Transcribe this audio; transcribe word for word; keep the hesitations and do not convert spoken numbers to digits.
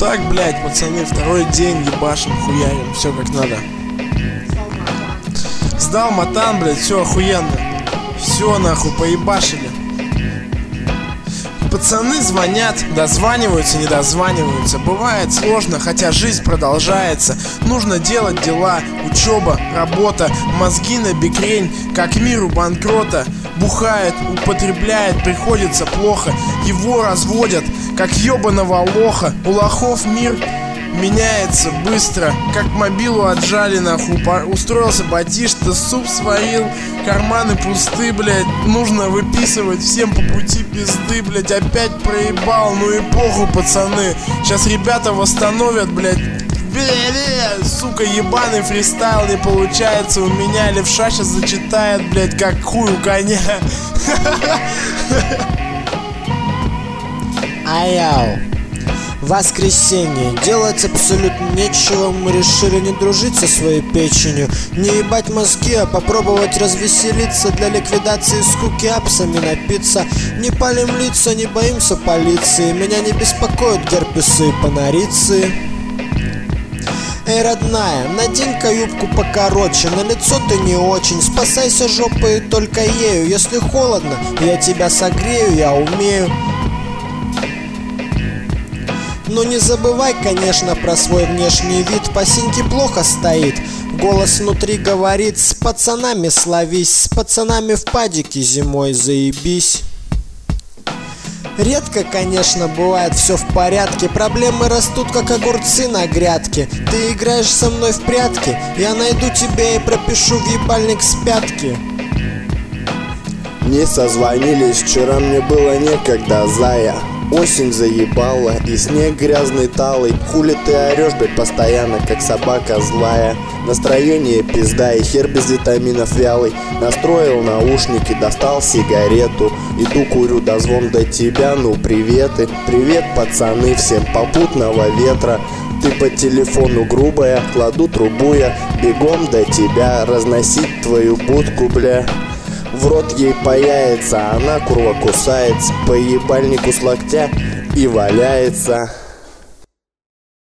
так, блядь, пацаны, второй день ебашим, хуярим, все как надо. Сдал матан, блядь, все охуенно. Все нахуй, поебашили. Пацаны звонят, дозваниваются, не дозваниваются. Бывает сложно, хотя жизнь продолжается. Нужно делать дела, учеба, работа. Мозги на бекрень, как миру банкрота. Бухает, употребляет, приходится плохо. Его разводят, как ебаного лоха. У лохов мир меняется быстро, как мобилу отжали нахуй. Устроился батишта, суп сварил, карманы пусты, блядь. Нужно выписывать всем по пути пизды, блядь. Опять проебал, ну и похуй, пацаны. Сейчас ребята восстановят, блядь. Бля-бля, сука, ебаный фристайл не получается у меня. Левша сейчас зачитает, блядь, как хуй у коня. Аяу. Воскресенье. Делать абсолютно нечего. Мы решили не дружить со своей печенью, не ебать мозги, а попробовать развеселиться. Для ликвидации скуки апсами напиться. Не палим лица, не боимся полиции. Меня не беспокоят герпесы и панориции. Эй, родная, надень-ка юбку покороче. На лицо ты не очень. Спасайся жопой только ею. Если холодно, я тебя согрею, я умею. Но не забывай, конечно, про свой внешний вид. По синьке плохо стоит. Голос внутри говорит: с пацанами словись, с пацанами в падике зимой заебись. Редко, конечно, бывает все в порядке. Проблемы растут, как огурцы на грядке. Ты играешь со мной в прятки, я найду тебя и пропишу в ебальник с пятки. Не созвонились, вчера мне было некогда, зая. Осень заебала и снег грязный талый. Хули ты орешь, блядь, постоянно, как собака злая. Настроение пизда и хер без витаминов вялый. Настроил наушники, достал сигарету. Иду курю, дозвон до тебя, ну приветы. Привет, пацаны, всем попутного ветра. Ты по телефону грубая, кладу трубу я. Бегом до тебя, разносить твою будку, бля. В рот ей паяется, она курва кусается. По ебальнику с локтя и валяется.